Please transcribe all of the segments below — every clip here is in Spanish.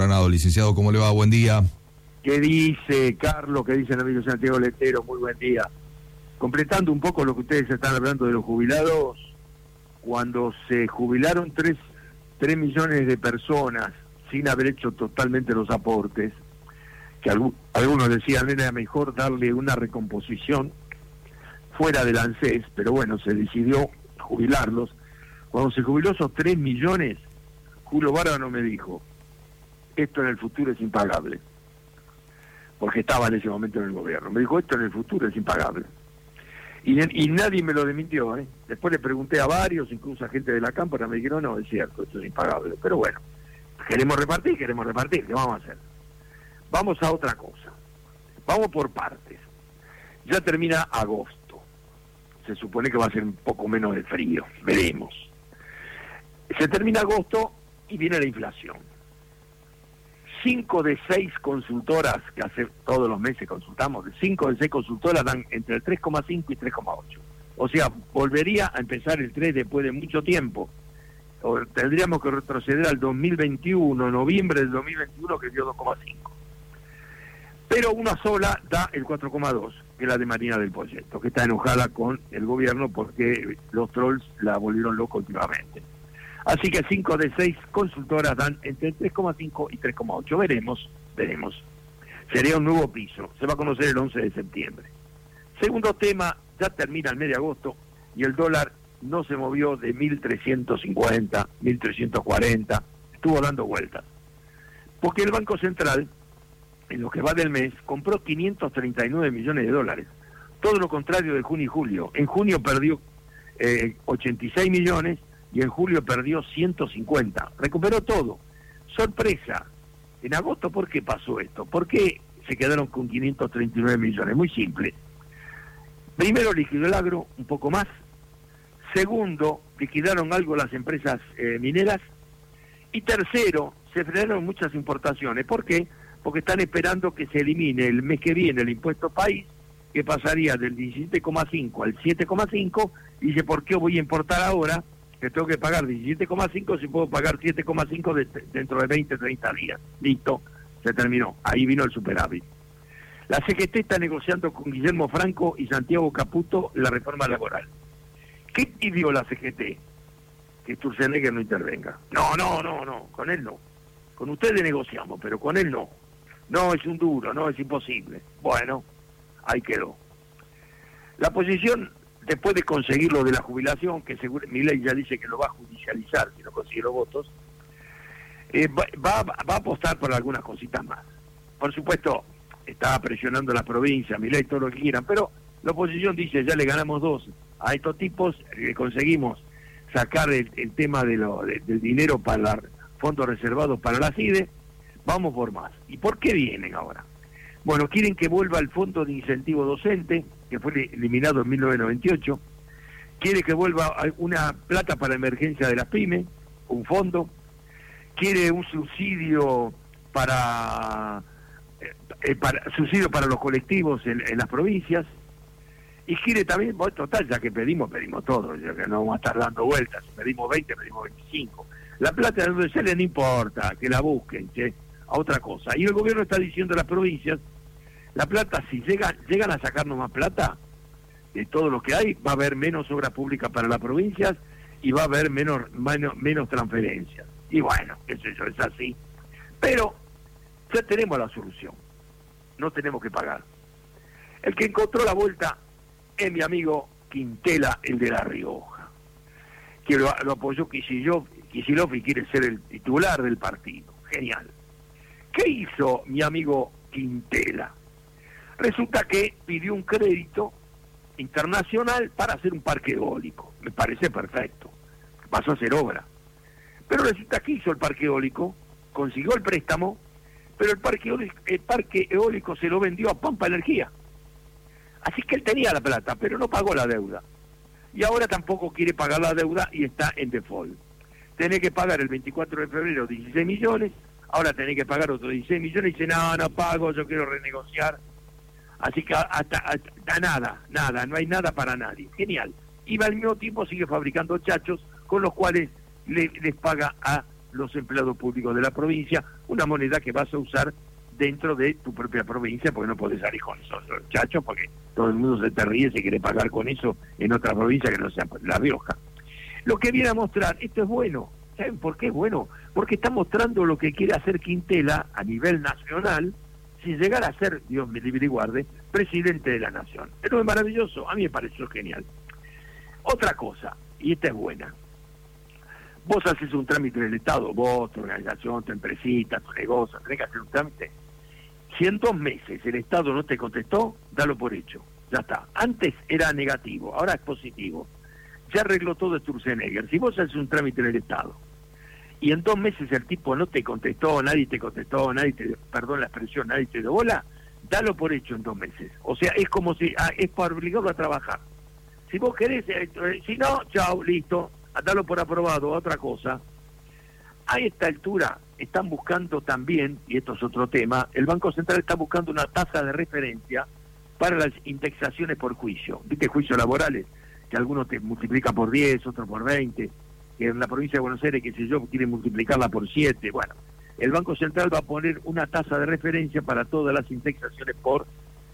Granado. Licenciado, ¿cómo le va? Buen día. ¿Qué dice Carlos? ¿Qué dice el amigo Santiago Letero? Muy buen día. Completando un poco lo que ustedes están hablando de los jubilados, cuando se jubilaron 3 millones de personas sin haber hecho totalmente los aportes, que algunos decían era mejor darle una recomposición fuera del ANSES, pero bueno, se decidió jubilarlos. Cuando se jubiló esos 3 millones, Julio Bárbaro me dijo, esto en el futuro es impagable, porque estaba en ese momento en el gobierno. Me dijo, esto en el futuro es impagable. Y nadie me lo desmintió, ¿eh? Después le pregunté a varios, incluso a gente de la Cámpora, me dijeron, no, es cierto, esto es impagable. Pero bueno, queremos repartir, ¿qué vamos a hacer? Vamos a otra cosa. Vamos por partes. Ya termina agosto. Se supone que va a ser un poco menos de frío, veremos. Se termina agosto y viene la inflación. 5 de 6 consultoras, que hace todos los meses consultamos, 5 de 6 consultoras dan entre el 3,5 y 3,8. O sea, volvería a empezar el 3 después de mucho tiempo. O tendríamos que retroceder al 2021, noviembre del 2021, que dio 2,5. Pero una sola da el 4,2, que es la de Marina del Poyeto, que está enojada con el gobierno porque los trolls la volvieron loca últimamente. Así que 5 de 6 consultoras dan entre 3,5 y 3,8. Veremos. Sería un nuevo piso. Se va a conocer el 11 de septiembre. Segundo tema, ya termina el mes de agosto y el dólar no se movió de 1.350, 1.340. Estuvo dando vueltas. Porque el Banco Central, en lo que va del mes, compró 539 millones de dólares. Todo lo contrario de junio y julio. En junio perdió 86 millones. Y en julio perdió 150. Recuperó todo. Sorpresa. En agosto, ¿por qué pasó esto? ¿Por qué se quedaron con 539 millones? Muy simple. Primero, liquidó el agro, un poco más. Segundo, liquidaron algo las empresas mineras. Y tercero, se frenaron muchas importaciones. ¿Por qué? Porque están esperando que se elimine el mes que viene el impuesto país, que pasaría del 17,5 al 7,5. Y dice, ¿por qué voy a importar ahora? Que tengo que pagar 17,5 si puedo pagar 7,5 dentro de 20, 30 días. Listo, se terminó. Ahí vino el superávit. La CGT está negociando con Guillermo Franco y Santiago Caputo la reforma laboral. ¿Qué pidió la CGT? Que Sturzenegger no intervenga. No, con él no. Con ustedes negociamos, pero con él no. No, es un duro, no, es imposible. Bueno, ahí quedó. La posición, después de conseguir lo de la jubilación, que seguro Milei ya dice que lo va a judicializar si no consigue los votos, va a apostar por algunas cositas más. Por supuesto, está presionando a la provincia, Milei, todo lo que quieran, pero la oposición dice, ya le ganamos 2 a estos tipos, conseguimos sacar el tema del dinero para fondos reservados para la CIDE, vamos por más. ¿Y por qué vienen ahora? Bueno, quieren que vuelva el Fondo de Incentivo Docente, que fue eliminado en 1998, quiere que vuelva una plata para emergencia de las pymes, un fondo, quiere un subsidio para los colectivos en las provincias, y quiere también, bueno, total, ya que pedimos todo, ya que no vamos a estar dando vueltas, pedimos 20, pedimos 25. La plata de donde sale no importa, que la busquen, che, a otra cosa. Y el gobierno está diciendo a las provincias, la plata, si llegan a sacarnos más plata de todo lo que hay, va a haber menos obras públicas para las provincias y va a haber menos transferencias. Y bueno, qué sé yo, es así. Pero ya tenemos la solución. No tenemos que pagar. El que encontró la vuelta es mi amigo Quintela, el de La Rioja, que lo apoyó Kicillof y quiere ser el titular del partido. Genial. ¿Qué hizo mi amigo Quintela? Resulta que pidió un crédito internacional para hacer un parque eólico. Me parece perfecto. Pasó a ser obra. Pero resulta que hizo el parque eólico, consiguió el préstamo, pero el parque eólico se lo vendió a Pampa Energía. Así que él tenía la plata, pero no pagó la deuda. Y ahora tampoco quiere pagar la deuda y está en default. Tenés que pagar el 24 de febrero 16 millones, ahora tenés que pagar otros 16 millones y dice, no pago, yo quiero renegociar. Así que hasta nada, no hay nada para nadie. Genial. Y al mismo tiempo sigue fabricando chachos con los cuales les paga a los empleados públicos de la provincia, una moneda que vas a usar dentro de tu propia provincia, porque no podés salir con esos chachos, porque todo el mundo se te ríe si quiere pagar con eso en otra provincia que no sea La Rioja. Lo que viene a mostrar, esto es bueno. ¿Saben por qué es bueno? Porque está mostrando lo que quiere hacer Quintela a nivel nacional, sin llegar a ser, Dios me libre y guarde, presidente de la nación. Pero es maravilloso, a mí me pareció genial. Otra cosa, y esta es buena. Vos haces un trámite en el Estado, vos, tu organización, tu empresita, tu negocio, tenés que hacer un trámite. Si en 2 meses el Estado no te contestó, dalo por hecho. Ya está. Antes era negativo, ahora es positivo. Ya arregló todo Sturzenegger. Si vos haces un trámite en el Estado y en 2 meses el tipo no te contestó, nadie te contestó, perdón la expresión, nadie te dio bola, dalo por hecho en 2 meses. O sea, es como si, es para obligarlo a trabajar. Si vos querés, si no, chao, listo, dalo por aprobado, otra cosa. A esta altura están buscando también, y esto es otro tema, el Banco Central está buscando una tasa de referencia para las indexaciones por juicio. ¿Viste juicios laborales? Que algunos te multiplican por 10, otros por 20, que en la provincia de Buenos Aires, que sé yo, quieren multiplicarla por 7. Bueno, el Banco Central va a poner una tasa de referencia para todas las indexaciones por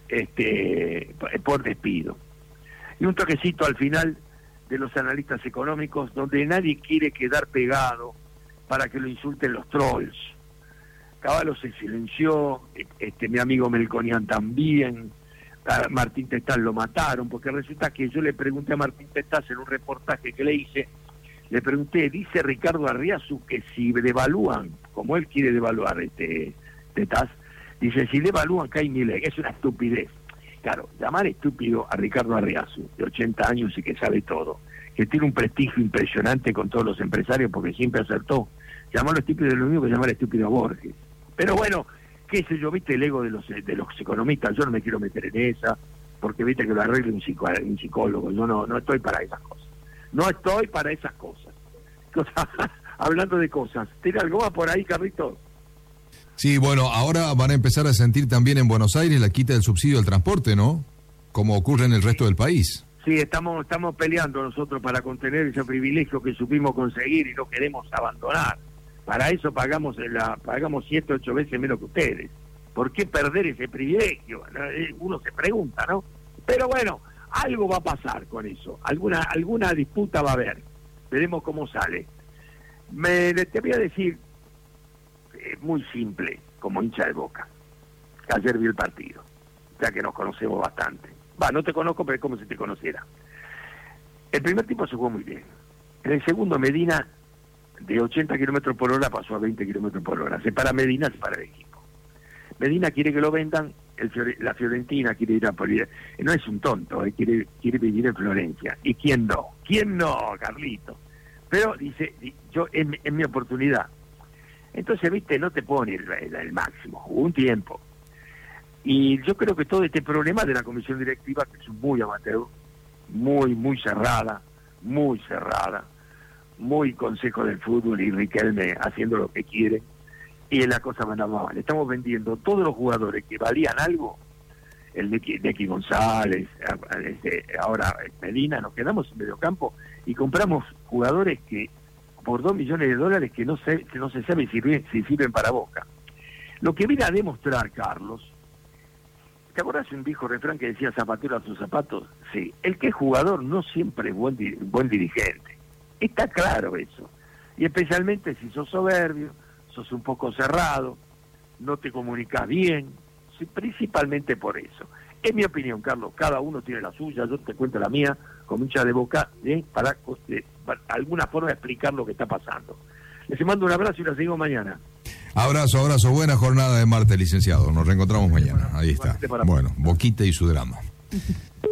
despido. Y un toquecito al final de los analistas económicos, donde nadie quiere quedar pegado para que lo insulten los trolls. Caballo se silenció, mi amigo Melconian también, a Martín Testás lo mataron, porque resulta que yo le pregunté a Martín Testás en un reportaje que le hice, le pregunté, dice Ricardo Arriazu que si devalúan, como él quiere devaluar Testás, dice, si devalúan cae Milei, es una estupidez. Claro, llamar estúpido a Ricardo Arriazu, de 80 años y que sabe todo, que tiene un prestigio impresionante con todos los empresarios porque siempre acertó, llamarlo estúpido es lo mismo que llamar estúpido a Borges. Pero bueno, qué sé yo, viste el ego de los economistas, yo no me quiero meter en esa, porque viste que lo arregle un psicólogo, yo no estoy para esas cosas. No estoy para esas cosas. Hablando de cosas, ¿tiene algo más por ahí, Carlitos? Sí, bueno, ahora van a empezar a sentir también en Buenos Aires la quita del subsidio al transporte, ¿no? Como ocurre en el resto del país. Sí, estamos peleando nosotros para contener ese privilegio que supimos conseguir y no queremos abandonar. Para eso pagamos 7 o 8 veces menos que ustedes. ¿Por qué perder ese privilegio? Uno se pregunta, ¿no? Pero bueno, algo va a pasar con eso. Alguna disputa va a haber. Veremos cómo sale. Te voy a decir, muy simple, como hincha de Boca. Ayer vi el partido, ya que nos conocemos bastante. No te conozco, pero es como si te conociera. El primer tiempo se jugó muy bien. En el segundo, Medina, de 80 kilómetros por hora, pasó a 20 kilómetros por hora. Se para Medina, se para el equipo. Medina quiere que lo vendan, la Fiorentina quiere ir a por ir. No es un tonto, quiere vivir en Florencia. ¿Y quién no? ¿Quién no, Carlito? Pero dice, yo en mi oportunidad. Entonces, viste, no te pone el máximo, jugó un tiempo. Y yo creo que todo este problema de la comisión directiva, que es muy amateur, muy cerrada, muy consejo del fútbol y Riquelme haciendo lo que quiere, y la cosa va mal. Estamos vendiendo todos los jugadores que valían algo, el de X González, ahora Medina, nos quedamos en mediocampo y compramos jugadores que por $2 millones que no se sabe si sirven para Boca. Lo que viene a demostrar, Carlos, ¿te acordás de un viejo refrán que decía zapatero a sus zapatos? Sí, el que es jugador no siempre es buen dirigente. Está claro eso. Y especialmente si sos soberbio, sos un poco cerrado, no te comunicas bien, sí, principalmente por eso. Es mi opinión, Carlos, cada uno tiene la suya, yo te cuento la mía, como hincha de Boca, para alguna forma explicar lo que está pasando. Les mando un abrazo y los seguimos mañana. Abrazo, buena jornada de martes, licenciado. Nos reencontramos mañana. Ahí está. Bueno, Boquita y su drama.